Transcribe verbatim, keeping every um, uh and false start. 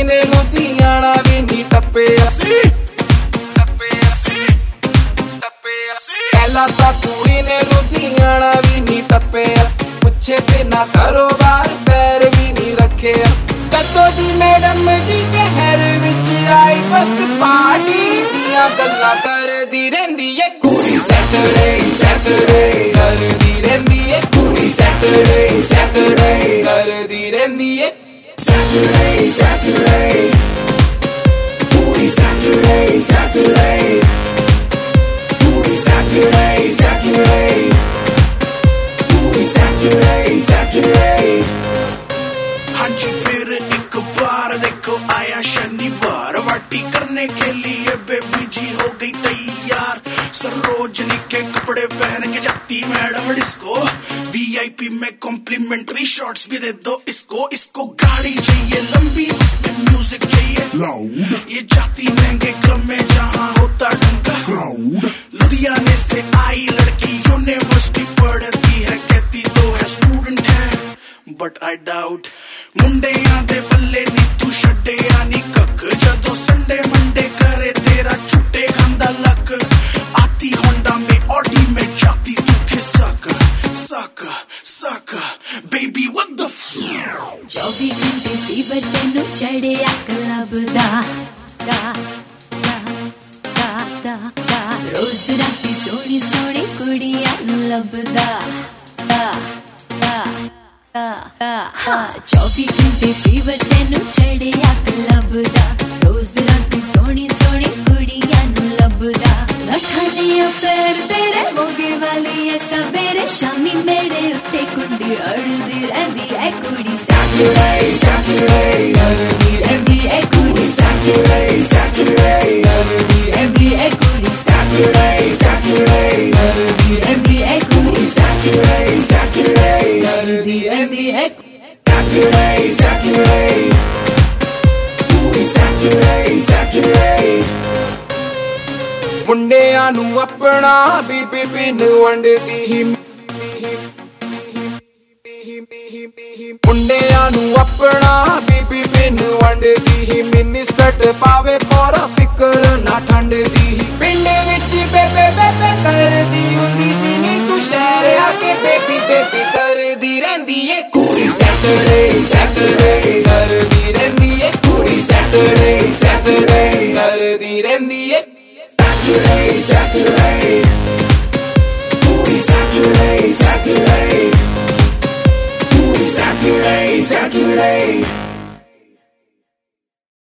ने लुधियाना भी नी टप्पे असी टप्पे असी टप्पे असी पहला ता कुड़ी ने लुधियाना भी नी टप्पे पुछे ते ना कारोबार पैर भी नी रखे कदों दी मैडम जी शहर विच आई बस पार्टी दियां गल्लां करदी रहिंदी है कुड़ी सैटरडे सैटरडे करदी रहिंदी है कुड़ी सैटरडे सैटरडे करदी रहिंदी है Saturday Saturday कुड़ी Saturday Saturday कुड़ी Saturday Saturday कुड़ी Saturday Saturday हाँ जी फिर एक बार देखो आया शनिवार वाटी करने के लिए बेबी जी हो गई तैयार सरोजनी के कपड़े पहन के जाती मैडम डिस्को वीआईपी में कॉम्प्लीमेंट्री शॉट्स भी दे दो इसको इसको गाड़ी चाहिए लंबी उसमें म्यूजिक चाहिए लाउड ये जाती महंगे क्लब में जहाँ होता ढंका क्राउड लुधियाने से आई लड़की यूनिवर्सिटी पढ़ती है कहती तो है स्टूडेंट है बट आई डाउट मुंडे आंदे बल्ले नी तू छड्डे आनी कख जदों संडे मंडे करे तेरा छुट्टे खांदा लक आती होंडा में ऑडी में जाती तू खिसक सक सक बेबी व्हाट द चौबी घंटे फीवर तेनू चढ़िया क्लब दा दा दा दा दा दा रोज राती सोनी सोनी कुड़ियां नू लभदा दा दा दा चौबी घंटे फीवर तेनू चढ़िया क्लब दा रोज राती सोनी सोनी कुड़ियां नू लभदा रखनी अफेयर तेरे मोगे वाली है सवेरे शामी मेरे उत्ते कुंडी अड़दी रहंदी है कुड़ी Saturday Saturday अड़दी रहंदी है कुड़ी Saturday Saturday अड़दी रहंदी है कुड़ी Saturday Saturday अड़दी रहंदी है कुड़ी Saturday Saturday अड़दी रहंदी है Saturday Saturday कुड़ी Saturday Saturday मुंडियां नू अपना बीबी पिन वंडदी ही मुंडियां नू अपना बीबी पिन वंडदी ही मिनी स्कर्ट पावे पूरा फिकर ना ठंडदी ही पिंड विच बेबे बेबे करदी हुंदी सी नी तू शहर आके बेबी बेबी करदी रहंदी है कुड़ी Saturday Saturday करदी रहंदी है कुड़ी Saturday Saturday करदी रहंदी है Saturday Saturday कुड़ी Saturday Saturday कुड़ी Saturday Saturday